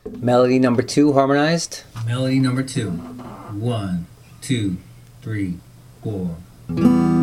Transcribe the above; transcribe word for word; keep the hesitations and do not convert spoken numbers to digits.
Melody number two, harmonized. Melody number two. One, two, three, four.